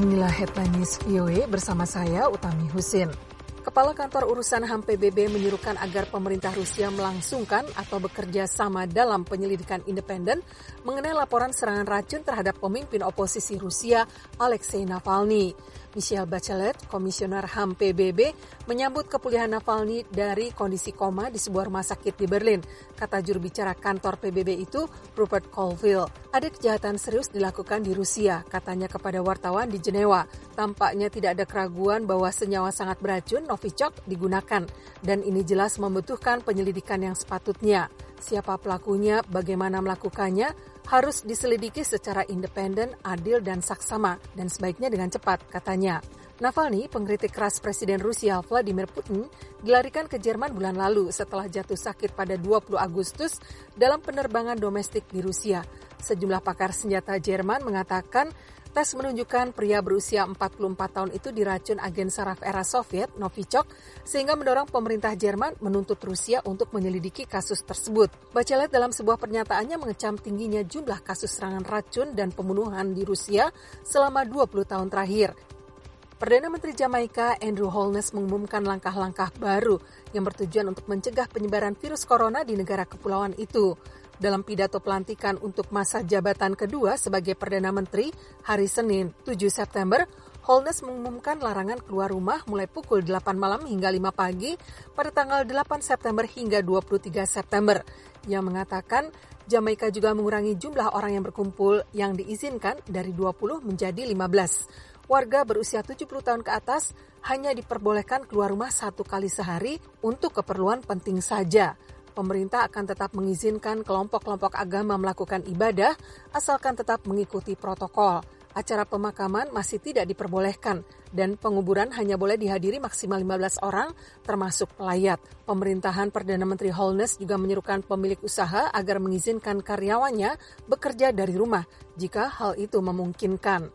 Inilah Headline News VOA bersama saya, Utami Husin. Kepala Kantor Urusan HAM PBB menyuruhkan agar pemerintah Rusia melangsungkan atau bekerja sama dalam penyelidikan independen mengenai laporan serangan racun terhadap pemimpin oposisi Rusia, Alexei Navalny. Michelle Bachelet, Komisioner HAM PBB, menyambut kepulihan Navalny dari kondisi koma di sebuah rumah sakit di Berlin. Kata juru bicara kantor PBB itu, Rupert Colville. Ada kejahatan serius dilakukan di Rusia, katanya kepada wartawan di Jenewa. Tampaknya tidak ada keraguan bahwa senyawa sangat beracun, Novichok, digunakan. Dan ini jelas membutuhkan penyelidikan yang sepatutnya. Siapa pelakunya, bagaimana melakukannya, harus diselidiki secara independen, adil, dan saksama, dan sebaiknya dengan cepat, katanya. Navalny, pengkritik keras Presiden Rusia Vladimir Putin, dilarikan ke Jerman bulan lalu setelah jatuh sakit pada 20 Agustus dalam penerbangan domestik di Rusia. Sejumlah pakar senjata Jerman mengatakan tes menunjukkan pria berusia 44 tahun itu diracun agen saraf era Soviet, Novichok, sehingga mendorong pemerintah Jerman menuntut Rusia untuk menyelidiki kasus tersebut. Bachelet dalam sebuah pernyataannya mengecam tingginya jumlah kasus serangan racun dan pembunuhan di Rusia selama 20 tahun terakhir. Perdana Menteri Jamaika Andrew Holness mengumumkan langkah-langkah baru yang bertujuan untuk mencegah penyebaran virus corona di negara kepulauan itu. Dalam pidato pelantikan untuk masa jabatan kedua sebagai Perdana Menteri hari Senin 7 September, Holness mengumumkan larangan keluar rumah mulai pukul 8 malam hingga 5 pagi pada tanggal 8 September hingga 23 September. Ia mengatakan Jamaika juga mengurangi jumlah orang yang berkumpul yang diizinkan dari 20 menjadi 15. Warga berusia 70 tahun ke atas hanya diperbolehkan keluar rumah 1 kali sehari untuk keperluan penting saja. Pemerintah akan tetap mengizinkan kelompok-kelompok agama melakukan ibadah asalkan tetap mengikuti protokol. Acara pemakaman masih tidak diperbolehkan dan penguburan hanya boleh dihadiri maksimal 15 orang termasuk pelayat. Pemerintahan Perdana Menteri Holness juga menyerukan pemilik usaha agar mengizinkan karyawannya bekerja dari rumah jika hal itu memungkinkan.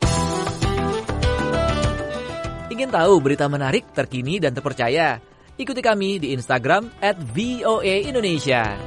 Ingin tahu berita menarik, terkini, dan terpercaya? Ikuti kami di Instagram @VOA Indonesia.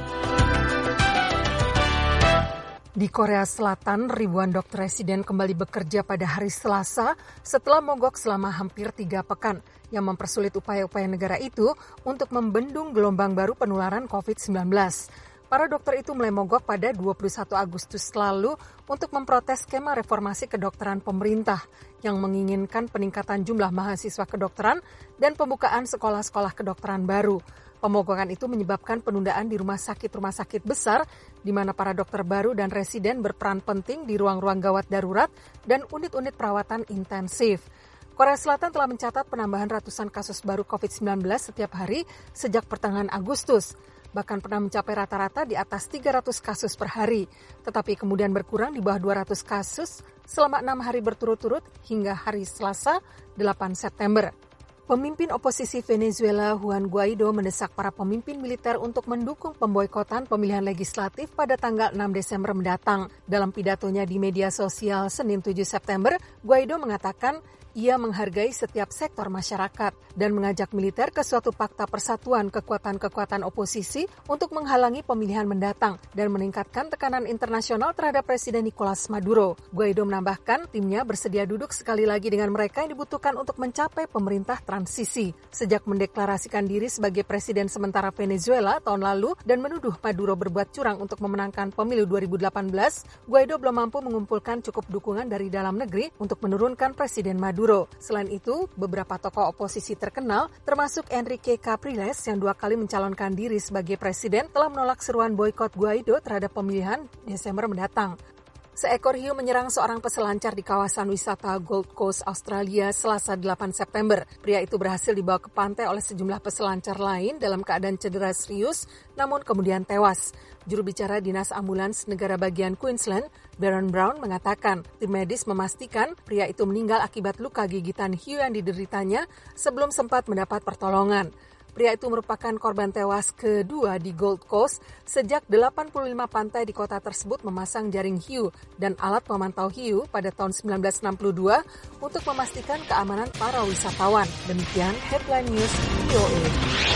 Di Korea Selatan, ribuan dokter residen kembali bekerja pada hari Selasa setelah mogok selama hampir 3 pekan yang mempersulit upaya-upaya negara itu untuk membendung gelombang baru penularan COVID-19. Para dokter itu mulai mogok pada 21 Agustus lalu untuk memprotes skema reformasi kedokteran pemerintah yang menginginkan peningkatan jumlah mahasiswa kedokteran dan pembukaan sekolah-sekolah kedokteran baru. Pemogokan itu menyebabkan penundaan di rumah sakit besar di mana para dokter baru dan residen berperan penting di ruang-ruang gawat darurat dan unit-unit perawatan intensif. Korea Selatan telah mencatat penambahan ratusan kasus baru COVID-19 setiap hari sejak pertengahan Agustus. Bahkan pernah mencapai rata-rata di atas 300 kasus per hari, tetapi kemudian berkurang di bawah 200 kasus selama 6 hari berturut-turut hingga hari Selasa 8 September. Pemimpin oposisi Venezuela Juan Guaido mendesak para pemimpin militer untuk mendukung pemboikotan pemilihan legislatif pada tanggal 6 Desember mendatang. Dalam pidatonya di media sosial Senin 7 September, Guaido mengatakan ia menghargai setiap sektor masyarakat dan mengajak militer ke suatu fakta persatuan kekuatan-kekuatan oposisi untuk menghalangi pemilihan mendatang dan meningkatkan tekanan internasional terhadap Presiden Nicolas Maduro. Guaido menambahkan timnya bersedia duduk sekali lagi dengan mereka yang dibutuhkan untuk mencapai pemerintah transisi. Sejak mendeklarasikan diri sebagai Presiden sementara Venezuela tahun lalu dan menuduh Maduro berbuat curang untuk memenangkan pemilu 2018, Guaido belum mampu mengumpulkan cukup dukungan dari dalam negeri untuk menurunkan Presiden Maduro. Selain itu, beberapa tokoh oposisi terkenal, termasuk Enrique Capriles yang 2 kali mencalonkan diri sebagai presiden, telah menolak seruan boikot Guaido terhadap pemilihan Desember mendatang. Seekor hiu menyerang seorang peselancar di kawasan wisata Gold Coast, Australia, Selasa 8 September. Pria itu berhasil dibawa ke pantai oleh sejumlah peselancar lain dalam keadaan cedera serius, namun kemudian tewas. Juru bicara Dinas Ambulans Negara Bagian Queensland, Baron Brown, mengatakan tim medis memastikan pria itu meninggal akibat luka gigitan hiu yang dideritanya sebelum sempat mendapat pertolongan. Pria itu merupakan korban tewas kedua di Gold Coast sejak 85 pantai di kota tersebut memasang jaring hiu dan alat pemantau hiu pada tahun 1962 untuk memastikan keamanan para wisatawan. Demikian Headline News VOA.